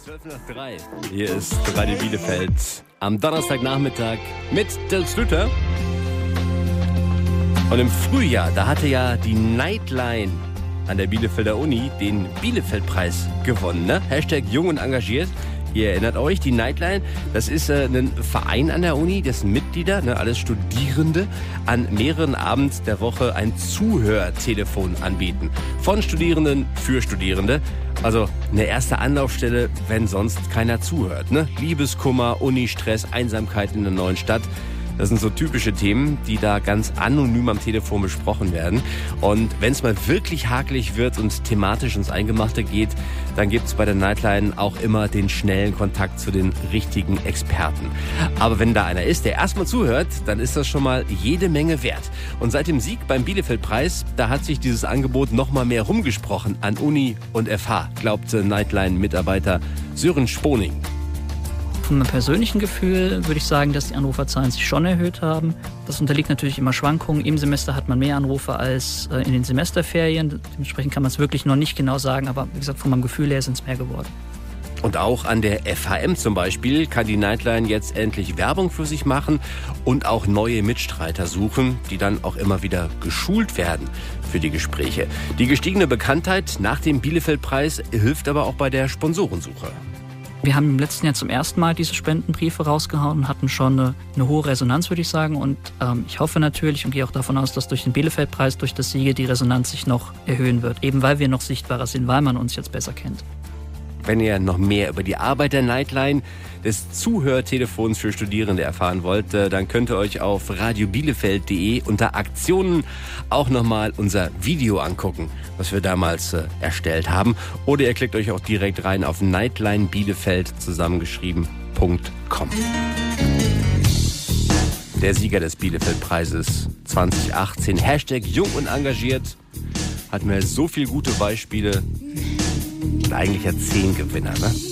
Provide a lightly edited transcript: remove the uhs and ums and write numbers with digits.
12:03. Hier ist Radio Bielefeld am Donnerstagnachmittag mit Dirk Slüter. Und im Frühjahr, da hatte ja die Nightline an der Bielefelder Uni den Bielefeld-Preis gewonnen, ne? Hashtag jung und engagiert. Ihr erinnert euch, die Nightline, das ist ein Verein an der Uni, dessen Mitglieder, alles Studierende, an mehreren Abends der Woche ein Zuhörtelefon anbieten. Von Studierenden für Studierende. Also eine erste Anlaufstelle, wenn sonst keiner zuhört, ne? Liebeskummer, Unistress, Einsamkeit in der neuen Stadt. Das sind so typische Themen, die da ganz anonym am Telefon besprochen werden. Und wenn es mal wirklich hakelig wird und thematisch ins Eingemachte geht, dann gibt's bei der Nightline auch immer den schnellen Kontakt zu den richtigen Experten. Aber wenn da einer ist, der erstmal zuhört, dann ist das schon mal jede Menge wert. Und seit dem Sieg beim Bielefeld-Preis, da hat sich dieses Angebot noch mal mehr rumgesprochen an Uni und FH, glaubt Nightline-Mitarbeiter Sören Sponing. Von meinem persönlichen Gefühl würde ich sagen, dass die Anruferzahlen sich schon erhöht haben. Das unterliegt natürlich immer Schwankungen. Im Semester hat man mehr Anrufe als in den Semesterferien. Dementsprechend kann man es wirklich noch nicht genau sagen. Aber wie gesagt, von meinem Gefühl her sind es mehr geworden. Und auch an der FHM zum Beispiel kann die Nightline jetzt endlich Werbung für sich machen und auch neue Mitstreiter suchen, die dann auch immer wieder geschult werden für die Gespräche. Die gestiegene Bekanntheit nach dem Bielefeld-Preis hilft aber auch bei der Sponsorensuche. Wir haben im letzten Jahr zum ersten Mal diese Spendenbriefe rausgehauen und hatten schon eine hohe Resonanz, würde ich sagen. Und ich hoffe natürlich und gehe auch davon aus, dass durch den Bielefeld-Preis, durch das Siege, die Resonanz sich noch erhöhen wird. Eben weil wir noch sichtbarer sind, weil man uns jetzt besser kennt. Wenn ihr noch mehr über die Arbeit der Nightline, des Zuhörtelefons für Studierende erfahren wollt, dann könnt ihr euch auf radiobielefeld.de unter Aktionen auch nochmal unser Video angucken, was wir damals erstellt haben. Oder ihr klickt euch auch direkt rein auf nightlinebielefeld zusammengeschrieben.com. Der Sieger des Bielefeld-Preises 2018, Hashtag jung und engagiert, hatten wir so viele gute Beispiele. Und eigentlich ja 10 Gewinner, ne?